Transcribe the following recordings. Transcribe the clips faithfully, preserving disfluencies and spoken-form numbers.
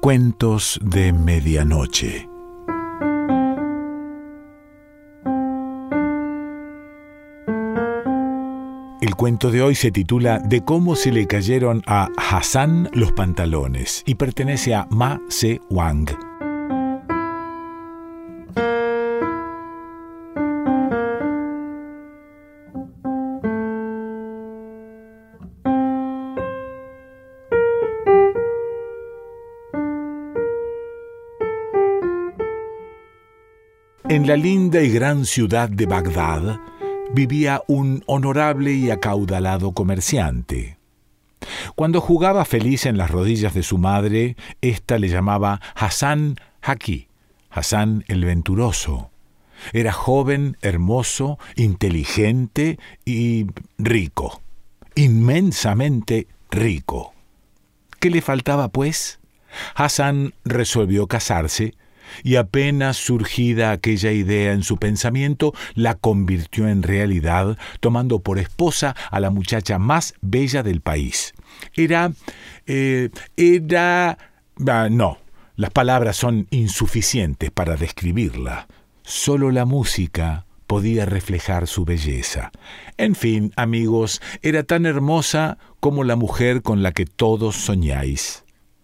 Cuentos de medianoche. El cuento de hoy se titula De cómo se le cayeron a Hassan los pantalones y pertenece a Ma Se Wang. En la linda y gran ciudad de Bagdad vivía un honorable y acaudalado comerciante. Cuando jugaba feliz en las rodillas de su madre, ésta le llamaba Hassan Haki, Hassan el venturoso. Era joven, hermoso, inteligente y rico, inmensamente rico. ¿Qué le faltaba, pues? Hassan resolvió casarse, y apenas surgida aquella idea en su pensamiento, la convirtió en realidad, tomando por esposa a la muchacha más bella del país. Era... Eh, era... Ah, no, las palabras son insuficientes para describirla. Solo la música podía reflejar su belleza. En fin, amigos, era tan hermosa como la mujer con la que todos soñáis.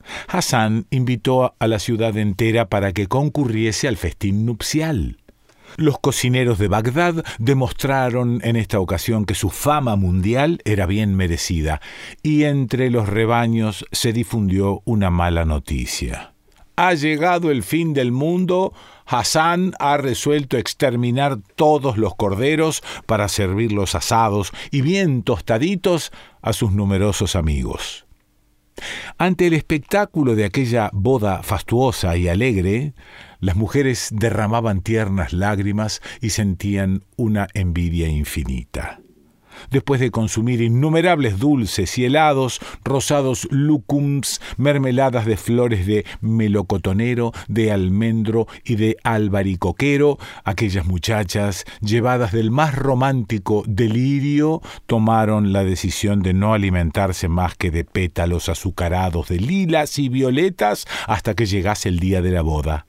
Hassan invitó a la ciudad entera para que concurriese al festín nupcial. Los cocineros de Bagdad demostraron en esta ocasión que su fama mundial era bien merecida, y entre los rebaños se difundió una mala noticia. Ha llegado el fin del mundo. Hassan ha resuelto exterminar todos los corderos para servirlos asados y bien tostaditos a sus numerosos amigos. Ante el espectáculo de aquella boda fastuosa y alegre, las mujeres derramaban tiernas lágrimas y sentían una envidia infinita. Después de consumir innumerables dulces y helados, rosados lucums, mermeladas de flores de melocotonero, de almendro y de albaricoquero, aquellas muchachas, llevadas del más romántico delirio, tomaron la decisión de no alimentarse más que de pétalos azucarados de lilas y violetas hasta que llegase el día de la boda.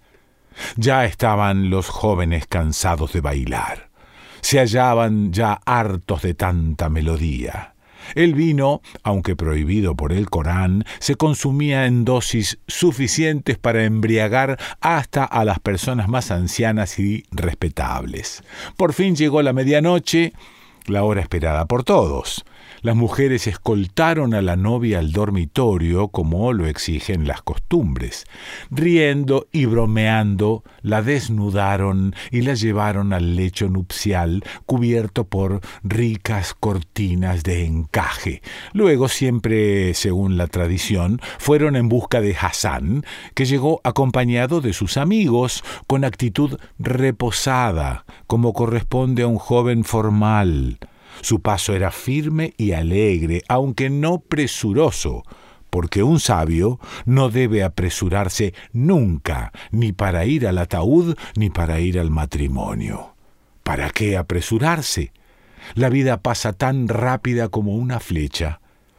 Ya estaban los jóvenes cansados de bailar. Se hallaban ya hartos de tanta melodía. El vino, aunque prohibido por el Corán, se consumía en dosis suficientes para embriagar hasta a las personas más ancianas y respetables. Por fin llegó la medianoche, la hora esperada por todos. Las mujeres escoltaron a la novia al dormitorio, como lo exigen las costumbres. Riendo y bromeando, la desnudaron y la llevaron al lecho nupcial, cubierto por ricas cortinas de encaje. Luego, siempre según la tradición, fueron en busca de Hassan, que llegó acompañado de sus amigos, con actitud reposada, como corresponde a un joven formal. Su paso era firme y alegre, aunque no presuroso, porque un sabio no debe apresurarse nunca, ni para ir al ataúd, ni para ir al matrimonio. ¿Para qué apresurarse? La vida pasa tan rápida como una flecha.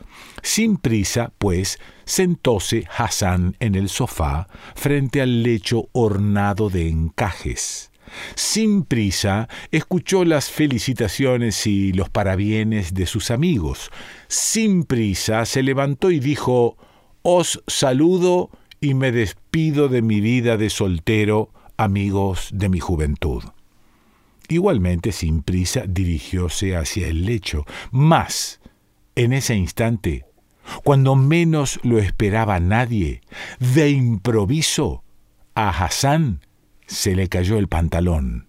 Sin prisa, pues, sentóse Hassan en el sofá, frente al lecho ornado de encajes. Sin prisa, escuchó las felicitaciones y los parabienes de sus amigos. Sin prisa, se levantó y dijo: «Os saludo y me despido de mi vida de soltero, amigos de mi juventud». Igualmente, sin prisa, dirigióse hacia el lecho. Mas, en ese instante, cuando menos lo esperaba nadie, de improviso, a Hassan se le cayó el pantalón.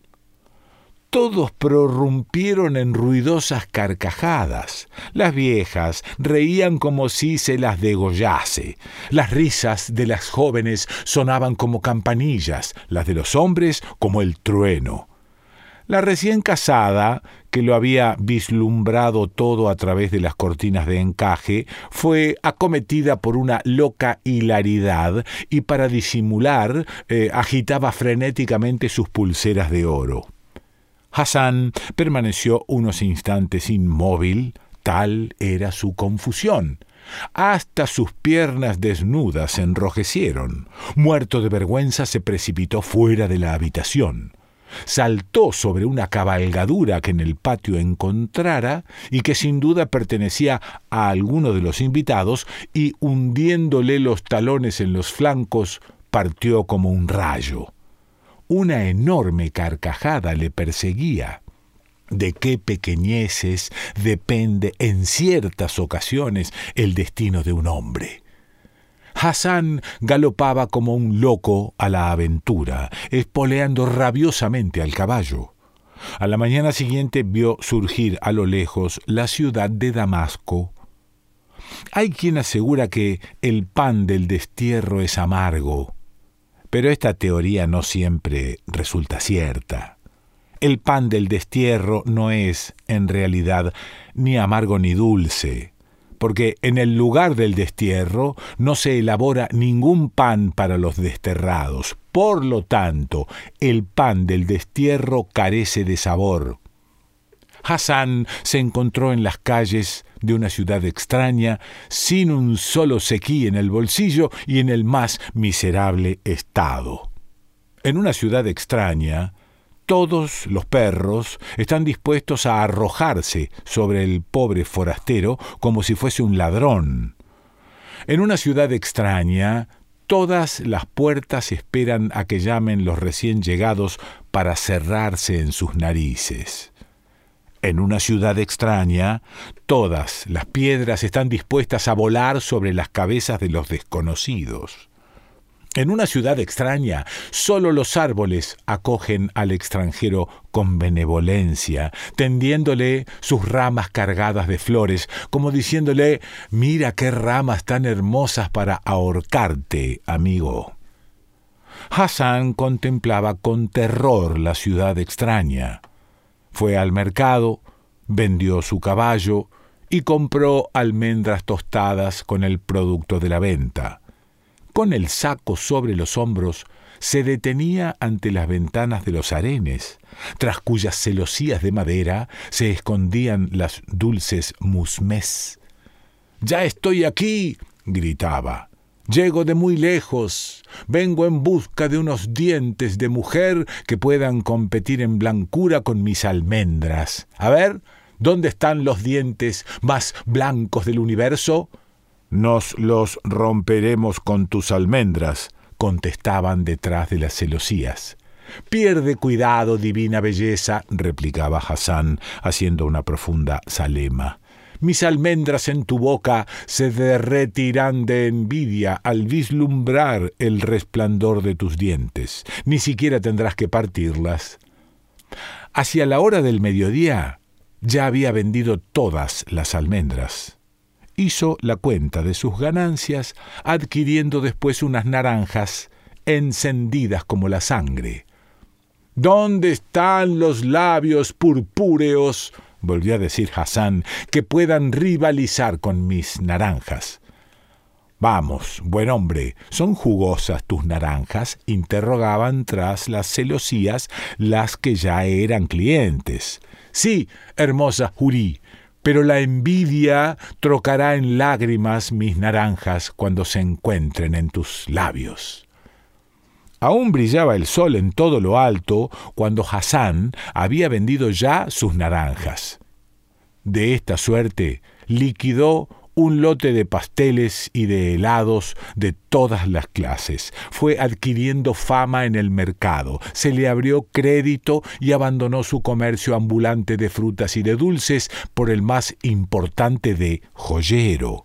Todos prorrumpieron en ruidosas carcajadas. Las viejas reían como si se las degollase. Las risas de las jóvenes sonaban como campanillas, las de los hombres como el trueno. La recién casada, que lo había vislumbrado todo a través de las cortinas de encaje, fue acometida por una loca hilaridad y para disimular eh, agitaba frenéticamente sus pulseras de oro. Hassan permaneció unos instantes inmóvil, tal era su confusión. Hasta sus piernas desnudas se enrojecieron. Muerto de vergüenza, se precipitó fuera de la habitación. Saltó sobre una cabalgadura que en el patio encontrara y que sin duda pertenecía a alguno de los invitados, y hundiéndole los talones en los flancos, partió como un rayo. Una enorme carcajada le perseguía. De qué pequeñeces depende en ciertas ocasiones el destino de un hombre. Hassan galopaba como un loco a la aventura, espoleando rabiosamente al caballo. A la mañana siguiente vio surgir a lo lejos la ciudad de Damasco. Hay quien asegura que el pan del destierro es amargo, pero esta teoría no siempre resulta cierta. El pan del destierro no es, en realidad, ni amargo ni dulce, porque en el lugar del destierro no se elabora ningún pan para los desterrados. Por lo tanto, el pan del destierro carece de sabor. Hassan se encontró en las calles de una ciudad extraña, sin un solo sequí en el bolsillo y en el más miserable estado. En una ciudad extraña, todos los perros están dispuestos a arrojarse sobre el pobre forastero como si fuese un ladrón. En una ciudad extraña, todas las puertas esperan a que llamen los recién llegados para cerrarse en sus narices. En una ciudad extraña, todas las piedras están dispuestas a volar sobre las cabezas de los desconocidos. En una ciudad extraña, solo los árboles acogen al extranjero con benevolencia, tendiéndole sus ramas cargadas de flores, como diciéndole: «Mira qué ramas tan hermosas para ahorcarte, amigo». Hassan contemplaba con terror la ciudad extraña. Fue al mercado, vendió su caballo y compró almendras tostadas con el producto de la venta. Con el saco sobre los hombros, se detenía ante las ventanas de los harenes, tras cuyas celosías de madera se escondían las dulces musmés. «¡Ya estoy aquí!», gritaba. «Llego de muy lejos. Vengo en busca de unos dientes de mujer que puedan competir en blancura con mis almendras. A ver, ¿dónde están los dientes más blancos del universo?». «Nos los romperemos con tus almendras», contestaban detrás de las celosías. «Pierde cuidado, divina belleza», replicaba Hassan, haciendo una profunda zalema. «Mis almendras en tu boca se derretirán de envidia al vislumbrar el resplandor de tus dientes. Ni siquiera tendrás que partirlas». Hacia la hora del mediodía ya había vendido todas las almendras. Hizo la cuenta de sus ganancias, adquiriendo después unas naranjas encendidas como la sangre. «¿Dónde están los labios purpúreos?», volvió a decir Hassan, «que puedan rivalizar con mis naranjas». «Vamos, buen hombre, ¿son jugosas tus naranjas?», interrogaban tras las celosías las que ya eran clientes. «Sí, hermosa Hurí, pero la envidia trocará en lágrimas mis naranjas cuando se encuentren en tus labios». Aún brillaba el sol en todo lo alto cuando Hassan había vendido ya sus naranjas. De esta suerte liquidó un lote de pasteles y de helados de todas las clases. Fue adquiriendo fama en el mercado, se le abrió crédito y abandonó su comercio ambulante de frutas y de dulces por el más importante de joyero.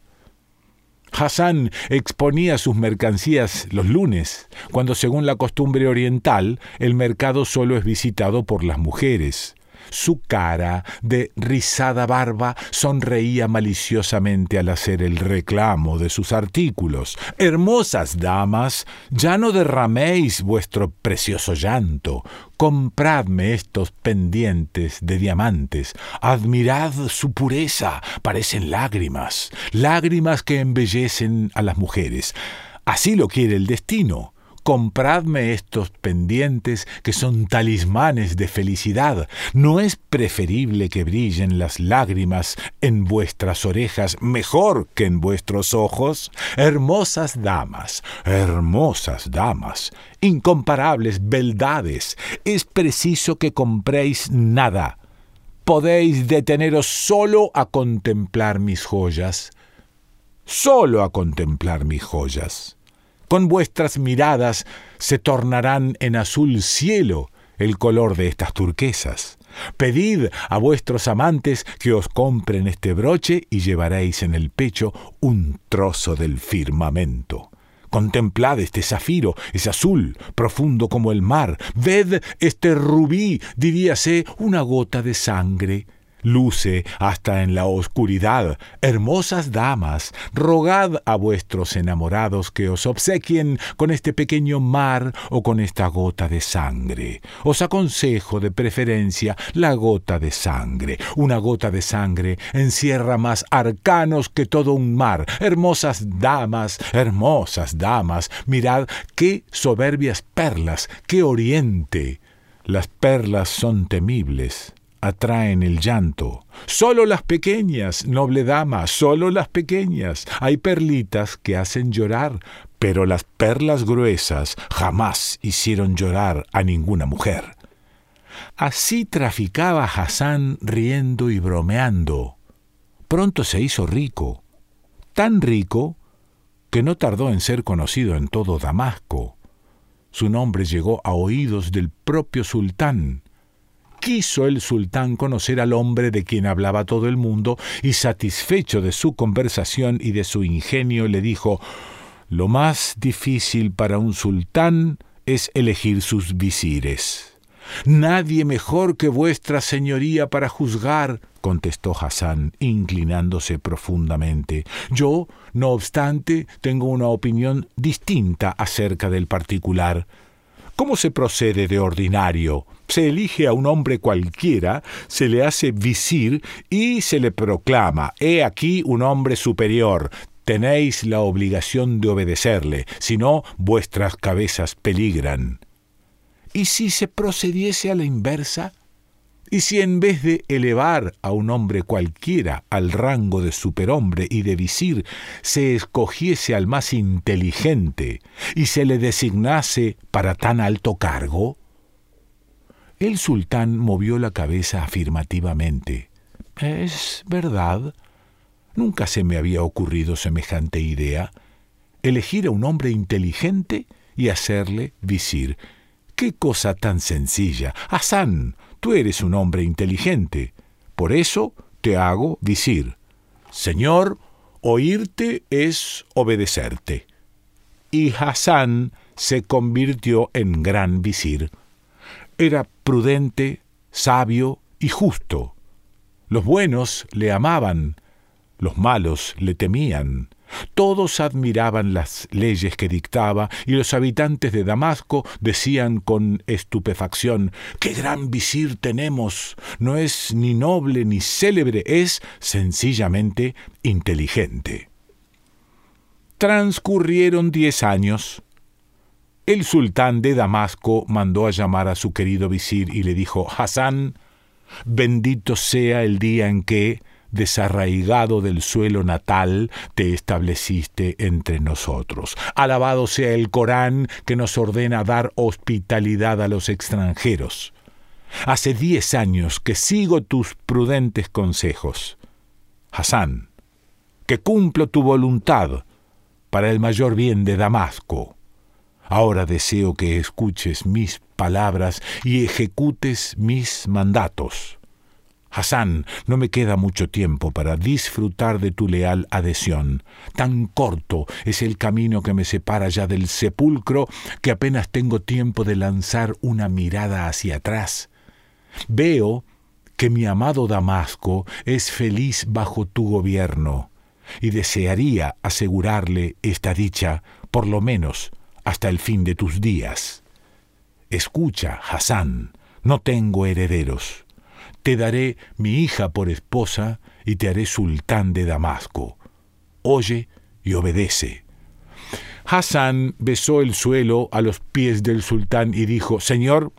Hassan exponía sus mercancías los lunes, cuando, según la costumbre oriental, el mercado solo es visitado por las mujeres. Su cara de rizada barba sonreía maliciosamente al hacer el reclamo de sus artículos. «Hermosas damas, ya no derraméis vuestro precioso llanto. Compradme estos pendientes de diamantes. Admirad su pureza, parecen lágrimas, lágrimas que embellecen a las mujeres. Así lo quiere el destino. compradme estos pendientes que son talismanes de felicidad. ¿No es preferible que brillen las lágrimas en vuestras orejas mejor que en vuestros ojos? Hermosas damas, hermosas damas, incomparables beldades, es preciso que compréis nada. Podéis deteneros solo a contemplar mis joyas, solo a contemplar mis joyas. Con vuestras miradas se tornarán en azul cielo el color de estas turquesas. Pedid a vuestros amantes que os compren este broche y llevaréis en el pecho un trozo del firmamento. Contemplad este zafiro, es azul, profundo como el mar. Ved este rubí, diríase una gota de sangre. Luce hasta en la oscuridad. Hermosas damas, rogad a vuestros enamorados que os obsequien con este pequeño mar o con esta gota de sangre. Os aconsejo de preferencia la gota de sangre. Una gota de sangre encierra más arcanos que todo un mar. Hermosas damas, hermosas damas, mirad qué soberbias perlas, qué oriente. Las perlas son temibles, atraen el llanto. Solo las pequeñas, noble dama, solo las pequeñas. Hay perlitas que hacen llorar, pero las perlas gruesas jamás hicieron llorar a ninguna mujer. Así traficaba Hasán riendo y bromeando. Pronto se hizo rico, tan rico que no tardó en ser conocido en todo Damasco. Su nombre llegó a oídos del propio sultán. Quiso el sultán conocer al hombre de quien hablaba todo el mundo y, satisfecho de su conversación y de su ingenio, le dijo: «Lo más difícil para un sultán es elegir sus visires». «Nadie mejor que vuestra señoría para juzgar», contestó Hasán, inclinándose profundamente. «Yo, no obstante, tengo una opinión distinta acerca del particular». ¿Cómo se procede de ordinario? Se elige a un hombre cualquiera, se le hace visir y se le proclama: «He aquí un hombre superior, tenéis la obligación de obedecerle, si no, vuestras cabezas peligran». ¿Y si se procediese a la inversa? ¿Y si en vez de elevar a un hombre cualquiera al rango de superhombre y de visir, se escogiese al más inteligente y se le designase para tan alto cargo? El sultán movió la cabeza afirmativamente. «Es verdad. Nunca se me había ocurrido semejante idea. Elegir a un hombre inteligente y hacerle visir. ¡Qué cosa tan sencilla! Hasán, tú eres un hombre inteligente. Por eso te hago visir. Señor, oírte es obedecerte». Y Hasán se convirtió en gran visir. Era prudente, sabio y justo. Los buenos le amaban, los malos le temían. Todos admiraban las leyes que dictaba y los habitantes de Damasco decían con estupefacción: «¡Qué gran visir tenemos! No es ni noble ni célebre, es sencillamente inteligente». Transcurrieron diez años. El sultán de Damasco mandó a llamar a su querido visir y le dijo: «Hasán, bendito sea el día en que, desarraigado del suelo natal, te estableciste entre nosotros. Alabado sea el Corán, que nos ordena dar hospitalidad a los extranjeros. Hace diez años que sigo tus prudentes consejos. Hasán, que cumplo tu voluntad para el mayor bien de Damasco. Ahora deseo que escuches mis palabras y ejecutes mis mandatos. Hasán, no me queda mucho tiempo para disfrutar de tu leal adhesión. Tan corto es el camino que me separa ya del sepulcro que apenas tengo tiempo de lanzar una mirada hacia atrás. Veo que mi amado Damasco es feliz bajo tu gobierno y desearía asegurarle esta dicha, por lo menos hasta el fin de tus días. Escucha, Hasán, no tengo herederos. Te daré mi hija por esposa y te haré sultán de Damasco. Oye y obedece». Hasán besó el suelo a los pies del sultán y dijo: Señor,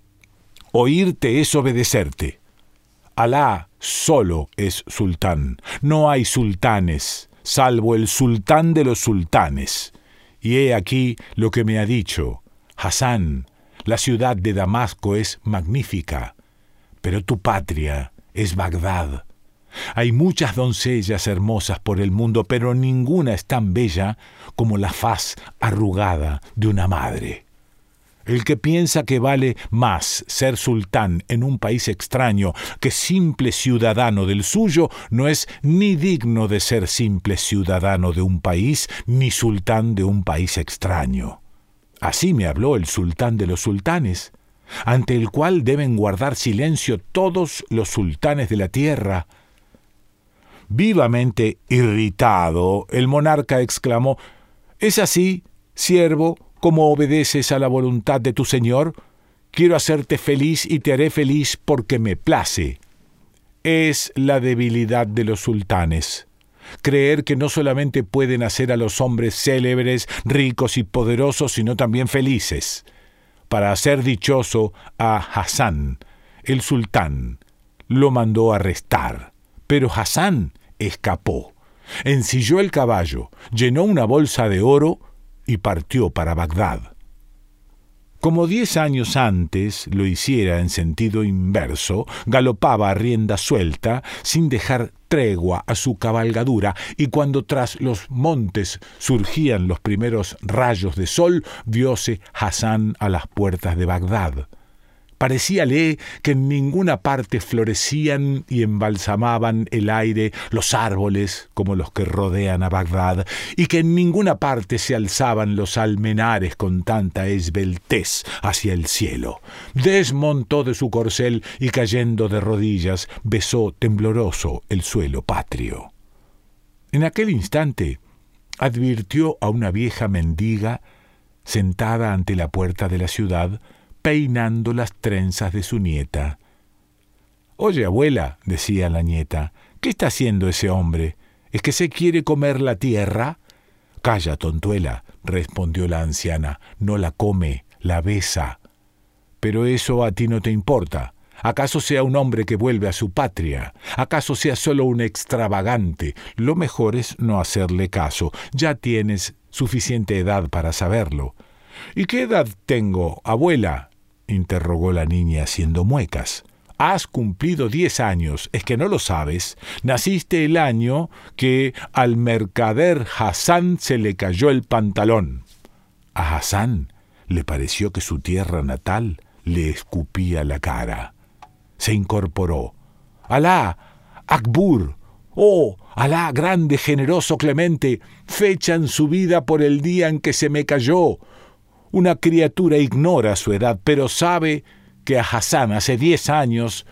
oírte es obedecerte. Alá solo es sultán. No hay sultanes, salvo el sultán de los sultanes. Y he aquí lo que me ha dicho: Hasán, la ciudad de Damasco es magnífica, pero tu patria es Bagdad. Hay muchas doncellas hermosas por el mundo, pero ninguna es tan bella como la faz arrugada de una madre. El que piensa que vale más ser sultán en un país extraño que simple ciudadano del suyo, no es ni digno de ser simple ciudadano de un país, ni sultán de un país extraño. Así me habló el sultán de los sultanes, ante el cual deben guardar silencio todos los sultanes de la tierra. Vivamente irritado, el monarca exclamó: «¿Es así, siervo, como obedeces a la voluntad de tu señor? Quiero hacerte feliz y te haré feliz porque me place». Es la debilidad de los sultanes. Creer que no solamente pueden hacer a los hombres célebres, ricos y poderosos, sino también felices. Para hacer dichoso a Hasán, el sultán lo mandó arrestar, pero Hasán escapó, ensilló el caballo, llenó una bolsa de oro y partió para Bagdad. Como diez años antes lo hiciera en sentido inverso, galopaba a rienda suelta, sin dejar tregua a su cabalgadura, y cuando tras los montes surgían los primeros rayos de sol, vióse Hasán a las puertas de Bagdad. Parecíale que en ninguna parte florecían y embalsamaban el aire los árboles como los que rodean a Bagdad, y que en ninguna parte se alzaban los almenares con tanta esbeltez hacia el cielo. Desmontó de su corcel y, cayendo de rodillas, besó tembloroso el suelo patrio. En aquel instante advirtió a una vieja mendiga sentada ante la puerta de la ciudad, peinando las trenzas de su nieta. «Oye, abuela», decía la nieta, «¿qué está haciendo ese hombre? ¿Es que se quiere comer la tierra?» «Calla, tontuela», respondió la anciana, «no la come, la besa». «Pero eso a ti no te importa. ¿Acaso sea un hombre que vuelve a su patria? ¿Acaso sea solo un extravagante? Lo mejor es no hacerle caso. Ya tienes suficiente edad para saberlo». «¿Y qué edad tengo, abuela?», interrogó la niña haciendo muecas. «Has cumplido diez años, ¿es que no lo sabes? Naciste el año que al mercader Hasán se le cayó el pantalón». A Hasán le pareció que su tierra natal le escupía la cara. Se incorporó. «Alá, Akbur, oh, Alá, grande, generoso, clemente, fechan su vida por el día en que se me cayó. Una criatura ignora su edad, pero sabe que a Hasán hace diez años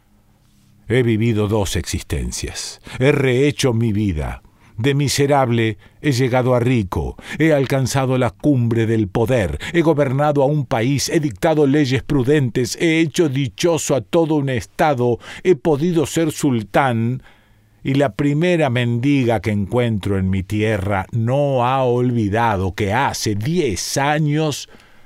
he vivido dos existencias. He rehecho mi vida. De miserable he llegado a rico. He alcanzado la cumbre del poder. He gobernado a un país. He dictado leyes prudentes. He hecho dichoso a todo un estado. He podido ser sultán. Y la primera mendiga que encuentro en mi tierra no ha olvidado que hace diez años...»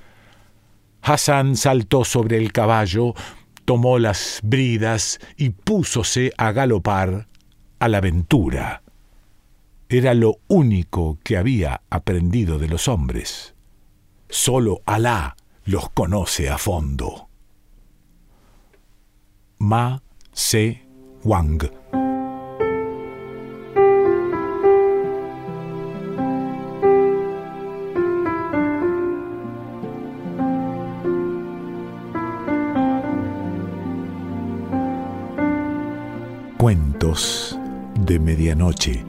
Hasán saltó sobre el caballo, tomó las bridas y púsose a galopar a la aventura. Era lo único que había aprendido de los hombres. Solo Alá los conoce a fondo. Ma Se Wang. Cuentos de medianoche.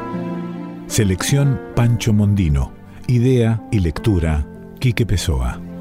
Selección Pancho Mondino. Idea y lectura Quique Pessoa.